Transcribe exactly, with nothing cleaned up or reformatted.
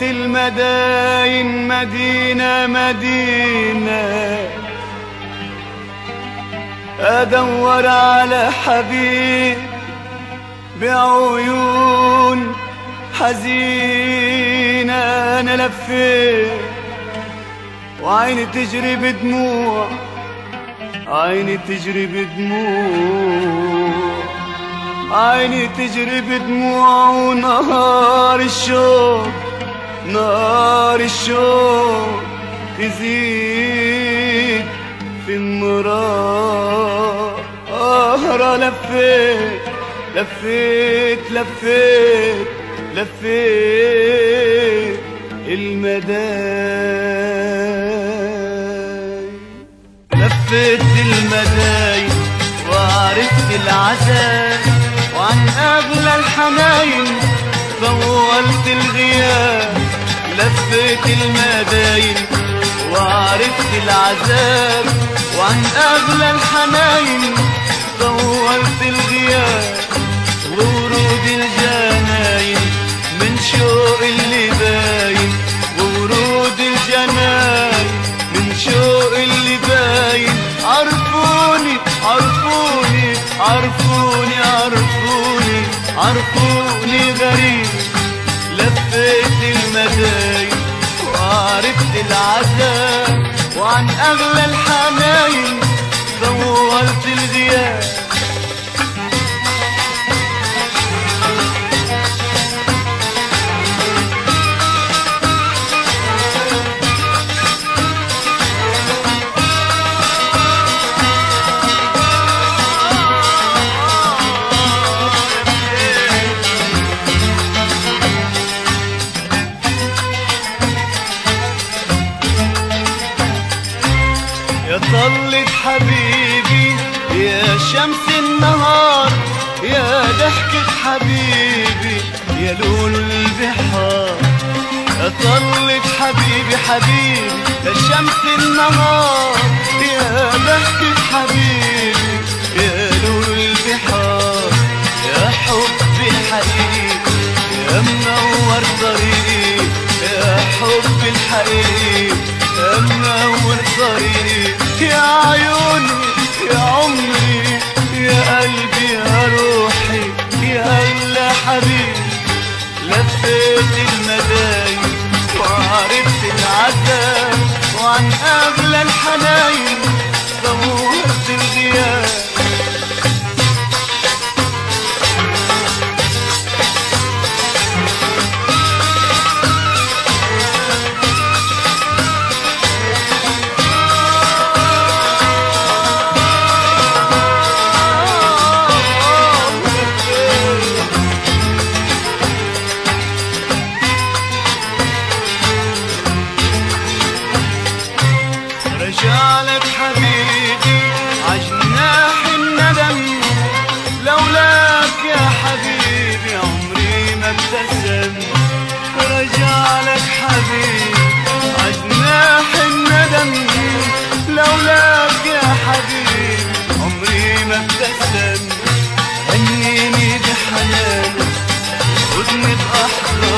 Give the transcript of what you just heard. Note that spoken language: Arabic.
المداين مدينة مدينة أدور على حبيب بعيون حزينة. أنا لفيت وعيني تجري بدموع، عيني تجري بدموع، عيني تجري بدموع، ونهار الشوق نار الشوق تزيد في النار. آه لفيت لفيت لفيت لفيت المداين، لفيت المداين وعرفت العذاب، وعن أغلى الحناين طولت الغياب. لفيت المداين وعرفت العذاب، وعن أغلى الحناين طولت الغياب. وورود الجناين من شوق اللي باين، وورود الجناين من شوق اللي باين. عرفوني عرفوني عرفوني عرفوني عرفوني غريب. لفيت المداين وعرفت العذاب، وعن أغلى الحناين طولت الغياب. يا طلة حبيبي يا شمس النهار، يا ضحكة حبيبي يا لون البحار. يا طلة حبيبي حبيبي يا شمس النهار، يا ضحكة حبيبي يا لون البحار. يا حب الحقيقي يا منور طريقي، يا حب الحقيقي يا منور طريقي. يا عيوني يا عمري يا قلبي يا روحي يا أغلى حبيب. لفيت المداين وعرفت العذاب، وعن أغلى الحناين طولت الغياب. رجعلك حبيبي عجناح الندم، لولاك يا حبيبي عمري ما ابتسم. رجعلك حبيبي عجناح الندم، لولاك يا حبيبي عمري ما ابتسم. هنيني بحنانك خدني بأحضانك،